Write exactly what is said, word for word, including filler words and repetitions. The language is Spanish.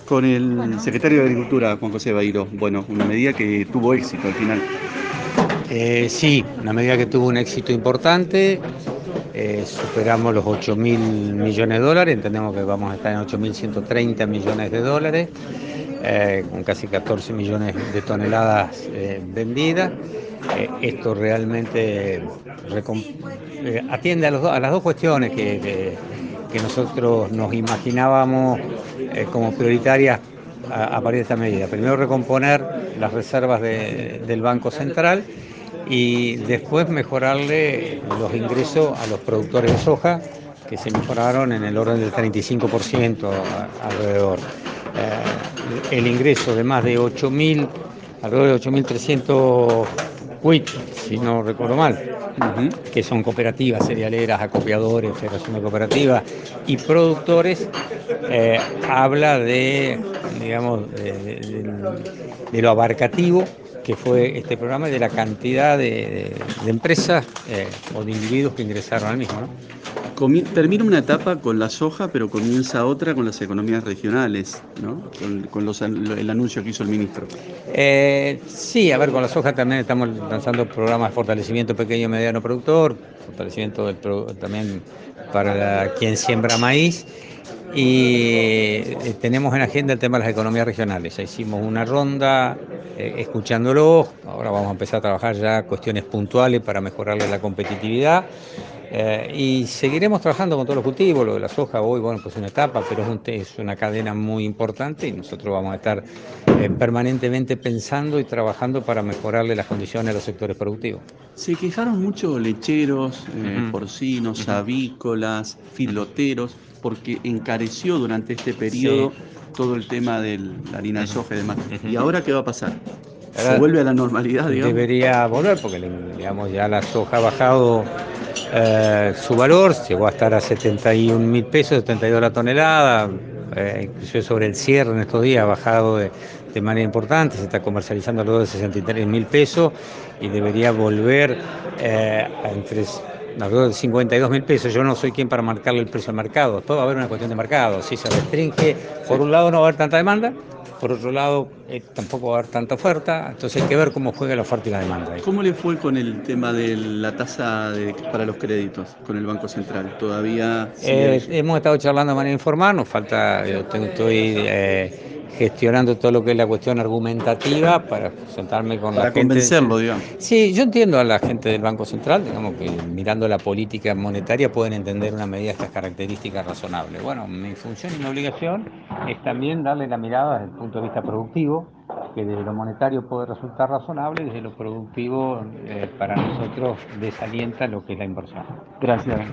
Con el secretario de Agricultura, Juan José Bairó. Bueno, una medida que tuvo éxito al final. Eh, sí, una medida que tuvo un éxito importante, eh, superamos los ocho mil millones de dólares, entendemos que vamos a estar en ocho mil ciento treinta millones de dólares, eh, con casi catorce millones de toneladas eh, vendidas. Eh, esto realmente eh, atiende a, los a, las dos cuestiones que, que, que nosotros nos imaginábamos eh, como prioritarias a, a partir de esta medida. Primero, recomponer las reservas de, del Banco Central y después mejorarle los ingresos a los productores de soja, que se mejoraron en el orden del treinta y cinco por ciento alrededor. Eh, el ingreso de más de ocho mil, alrededor de ocho mil trescientos W I T, si no recuerdo mal, Ujú. que son cooperativas cerealeras, acopiadores, federación de cooperativas y productores, eh, habla de, digamos, de, de, de lo abarcativo que fue este programa y de la cantidad de, de, de empresas eh, o de individuos que ingresaron al mismo, ¿no? Comi- termina una etapa con la soja, pero comienza otra con las economías regionales, ¿no? Con, con los an- el anuncio que hizo el ministro. Eh, sí, a ver, con la soja también estamos lanzando programas de fortalecimiento pequeño y mediano productor, fortalecimiento del pro, también para la, quien siembra maíz. Y eh, tenemos en agenda el tema de las economías regionales. Ya hicimos una ronda eh, escuchándolo, ahora vamos a empezar a trabajar ya cuestiones puntuales para mejorarle la competitividad. Eh, y seguiremos trabajando con todos los cultivos. Lo de la soja hoy, bueno, pues es una etapa, pero es, un, es una cadena muy importante y nosotros vamos a estar eh, permanentemente pensando y trabajando para mejorarle las condiciones a los sectores productivos. Se quejaron mucho lecheros, eh, Ujú, porcinos, ujú, avícolas, ujú. filoteros, porque encareció durante este Sí. periodo todo el tema de la harina de Ujú, soja y demás. ¿Y ujú. ahora qué va a pasar? ¿Se ¿Verdad? vuelve a la normalidad, digamos? Debería volver porque digamos, ya la soja ha bajado eh, su valor, llegó a estar a setenta y un mil pesos, setenta y dos la tonelada, eh, inclusive sobre el cierre en estos días ha bajado de, de manera importante, se está comercializando alrededor de sesenta y tres mil pesos y debería volver eh, a entre alrededor de cincuenta y dos mil pesos. Yo no soy quien para marcarle el precio al mercado, después va a haber una cuestión de mercado, si se restringe, Sí. por un lado no va a haber tanta demanda, por otro lado, eh, tampoco va a haber tanta oferta, entonces hay que ver cómo juega la oferta y la demanda ahí. ¿Cómo le fue con el tema de la tasa de- para los créditos con el Banco Central? ¿Todavía sigue Eh, vigente? hemos estado charlando de manera informal, nos falta, yo tengo- estoy eh, gestionando todo lo que es la cuestión argumentativa para sentarme con la Para gente. convencerlo, digamos. Sí, yo entiendo a la gente del Banco Central, digamos que mirando la política monetaria pueden entender una medida de estas características razonable. Bueno, mi función y mi obligación es también darle la mirada desde el punto de vista productivo, que desde lo monetario puede resultar razonable y desde lo productivo eh, para nosotros desalienta lo que es la inversión. Gracias.